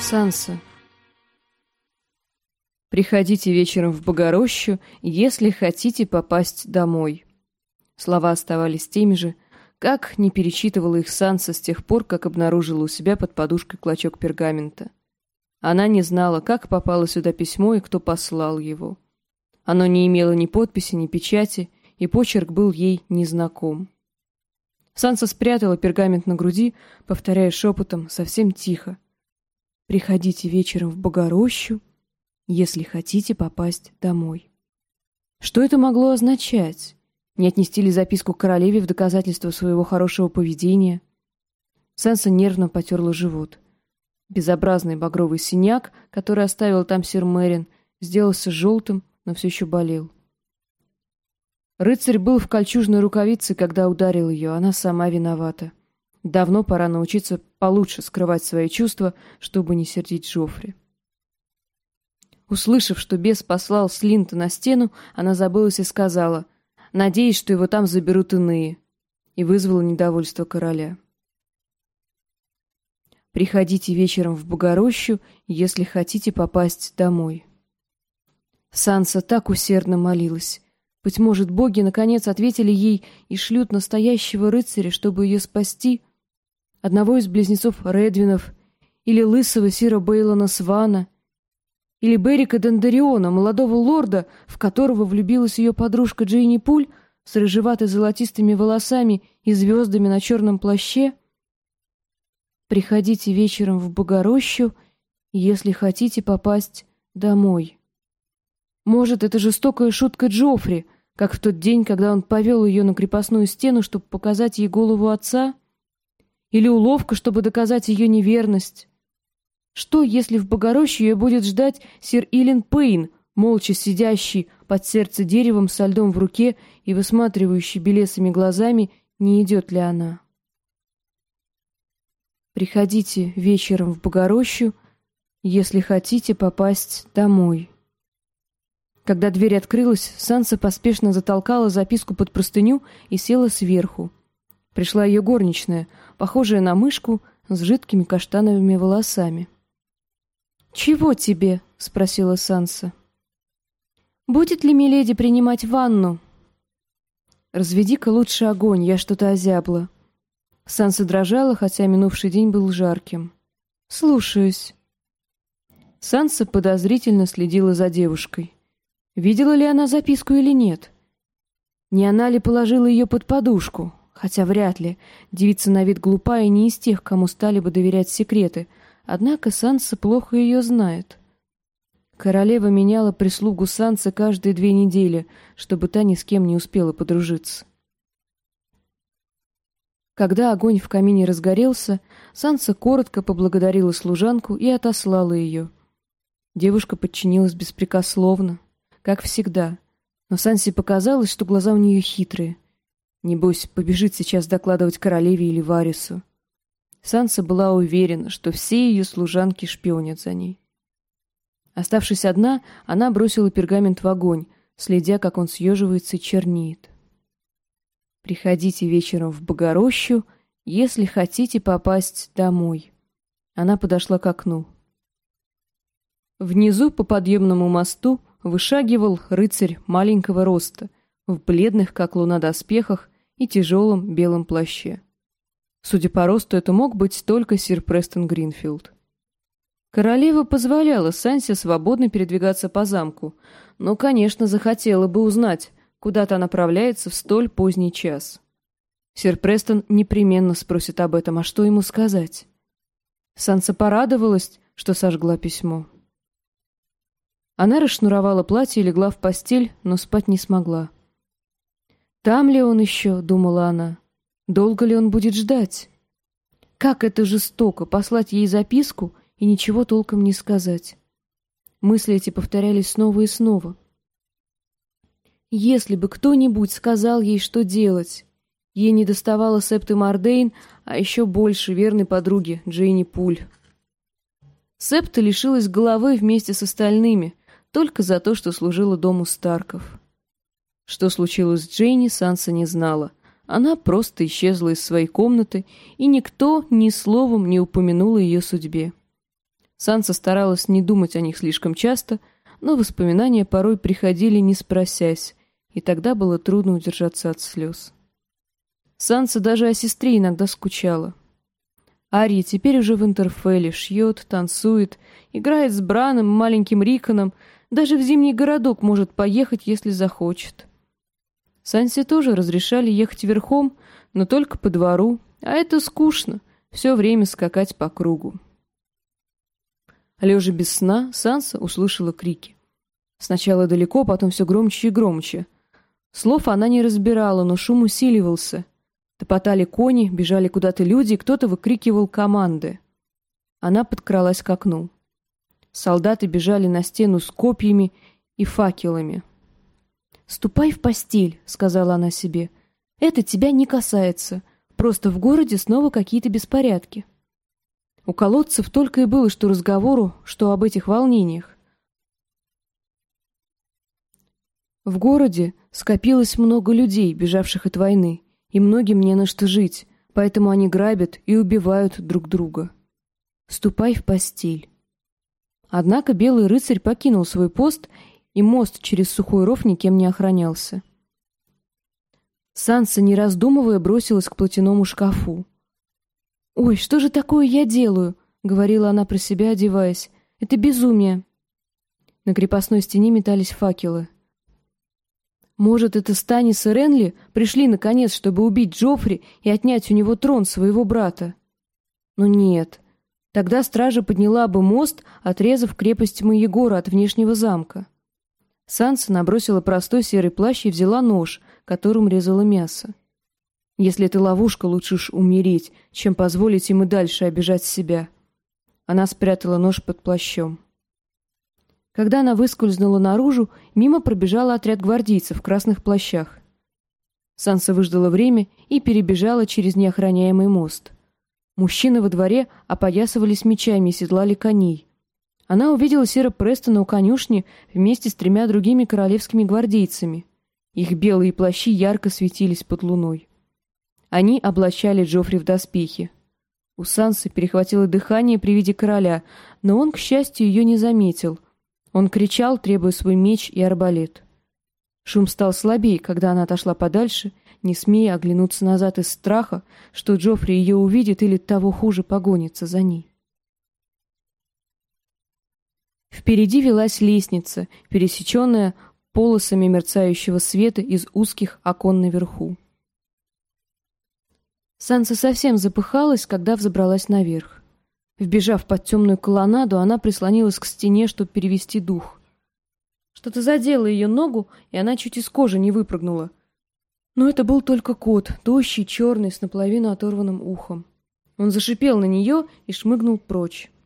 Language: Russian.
Санса. Приходите вечером в Богорощу, если хотите попасть домой. Слова оставались теми же, как не перечитывала их Санса с тех пор, как обнаружила у себя под подушкой клочок пергамента. Она не знала, как попало сюда письмо и кто послал его. Оно не имело ни подписи, ни печати, и почерк был ей незнаком. Санса спрятала пергамент на груди, повторяя шепотом, совсем тихо: «Приходите вечером в Богорощу, если хотите попасть домой». Что это могло означать? Не отнести ли записку к королеве в доказательство своего хорошего поведения? Санса нервно потерла живот. Безобразный багровый синяк, который оставил там сир Мерин, сделался желтым, но все еще болел. Рыцарь был в кольчужной рукавице, когда ударил ее, она сама виновата. Давно пора научиться получше скрывать свои чувства, чтобы не сердить Джоффри. Услышав, что бес послал Слинта на стену, она забылась и сказала: «Надеюсь, что его там заберут иные», и вызвала недовольство короля. «Приходите вечером в Богорощу, если хотите попасть домой». Санса так усердно молилась. Быть может, боги наконец ответили ей и шлют настоящего рыцаря, чтобы ее спасти, одного из близнецов Редвинов, или лысого сира Бейлона Свана, или Берика Дендариона, молодого лорда, в которого влюбилась ее подружка Джейни Пуль с рыжевато-золотистыми волосами и звездами на черном плаще. Приходите вечером в Богорощу, если хотите попасть домой. Может, это жестокая шутка Джоффри, как в тот день, когда он повел ее на крепостную стену, чтобы показать ей голову отца? Или уловка, чтобы доказать ее неверность? Что, если в Богорощу ее будет ждать сир Илен Пейн, молча сидящий под сердце деревом со льдом в руке и высматривающий белесыми глазами, не идет ли она? Приходите вечером в Богорощу, если хотите попасть домой. Когда дверь открылась, Санса поспешно затолкала записку под простыню и села сверху. Пришла ее горничная, похожая на мышку, с жидкими каштановыми волосами. «Чего тебе?» — спросила Санса. «Будет ли миледи принимать ванну?» «Разведи-ка лучше огонь, я что-то озябла». Санса дрожала, хотя минувший день был жарким. «Слушаюсь». Санса подозрительно следила за девушкой. Видела ли она записку или нет? Не она ли положила ее под подушку? Хотя вряд ли. Девица на вид глупая и не из тех, кому стали бы доверять секреты. Однако Санса плохо ее знает. Королева меняла прислугу Сансы каждые 2 недели, чтобы та ни с кем не успела подружиться. Когда огонь в камине разгорелся, Санса коротко поблагодарила служанку и отослала ее. Девушка подчинилась беспрекословно, как всегда, но Сансе показалось, что глаза у нее хитрые. Небось, побежит сейчас докладывать королеве или Варису. Санса была уверена, что все ее служанки шпионят за ней. Оставшись одна, она бросила пергамент в огонь, следя, как он съеживается и чернеет. «Приходите вечером в Богорощу, если хотите попасть домой». Она подошла к окну. Внизу по подъемному мосту вышагивал рыцарь маленького роста, в бледных, как луна, доспехах и тяжелом белом плаще. Судя по росту, это мог быть только сир Престон Гринфилд. Королева позволяла Сансе свободно передвигаться по замку, но, конечно, захотела бы узнать, куда та направляется в столь поздний час. Сир Престон непременно спросит об этом, а что ему сказать? Санса порадовалась, что сожгла письмо. Она расшнуровала платье и легла в постель, но спать не смогла. «Там ли он еще?» — думала она. «Долго ли он будет ждать? Как это жестоко — послать ей записку и ничего толком не сказать». Мысли эти повторялись снова и снова. Если бы кто-нибудь сказал ей, что делать. Ей недоставало Септы Мордейн, а еще больше верной подруги Джейни Пуль. Септа лишилась головы вместе с остальными, только за то, что служила дому Старков. Что случилось с Джейни, Санса не знала. Она просто исчезла из своей комнаты, и никто ни словом не упомянул о ее судьбе. Санса старалась не думать о них слишком часто, но воспоминания порой приходили не спросясь, и тогда было трудно удержаться от слез. Санса даже о сестре иногда скучала. Арья теперь уже в Интерфелле шьет, танцует, играет с Браном, маленьким Риконом, даже в зимний городок может поехать, если захочет. Сансе тоже разрешали ехать верхом, но только по двору, а это скучно, все время скакать по кругу. Лежа без сна, Санса услышала крики. Сначала далеко, потом все громче и громче. Слов она не разбирала, но шум усиливался. Топотали кони, бежали куда-то люди, кто-то выкрикивал команды. Она подкралась к окну. Солдаты бежали на стену с копьями и факелами. «Ступай в постель», — сказала она себе. «Это тебя не касается. Просто в городе снова какие-то беспорядки». У колодцев только и было что разговору, что об этих волнениях. В городе скопилось много людей, бежавших от войны, и многим не на что жить, поэтому они грабят и убивают друг друга. «Ступай в постель». Однако белый рыцарь покинул свой пост, и мост через сухой ров никем не охранялся. Санса, не раздумывая, бросилась к платяному шкафу. «Ой, что же такое я делаю?» — говорила она про себя, одеваясь. «Это безумие». На крепостной стене метались факелы. Может, это Станис и Ренли пришли, наконец, чтобы убить Джоффри и отнять у него трон своего брата? Но нет. Тогда стража подняла бы мост, отрезав крепость Маегора от внешнего замка. Санса набросила простой серый плащ и взяла нож, которым резала мясо. Если это ловушка, лучше уж умереть, чем позволить им и дальше обижать себя. Она спрятала нож под плащом. Когда она выскользнула наружу, мимо пробежал отряд гвардейцев в красных плащах. Санса выждала время и перебежала через неохраняемый мост. Мужчины во дворе опоясывались мечами и седлали коней. Она увидела сэра Престона у конюшни вместе с 3 другими королевскими гвардейцами. Их белые плащи ярко светились под луной. Они облачали Джоффри в доспехи. У Сансы перехватило дыхание при виде короля, но он, к счастью, ее не заметил. Он кричал, требуя свой меч и арбалет. Шум стал слабее, когда она отошла подальше, не смея оглянуться назад из страха, что Джоффри ее увидит или, того хуже, погонится за ней. Впереди велась лестница, пересеченная полосами мерцающего света из узких окон наверху. Санса совсем запыхалась, когда взобралась наверх. Вбежав под темную колоннаду, она прислонилась к стене, чтобы перевести дух. Что-то задело ее ногу, и она чуть из кожи не выпрыгнула. Но это был только кот, тощий, черный, с наполовину оторванным ухом. Он зашипел на нее и шмыгнул прочь.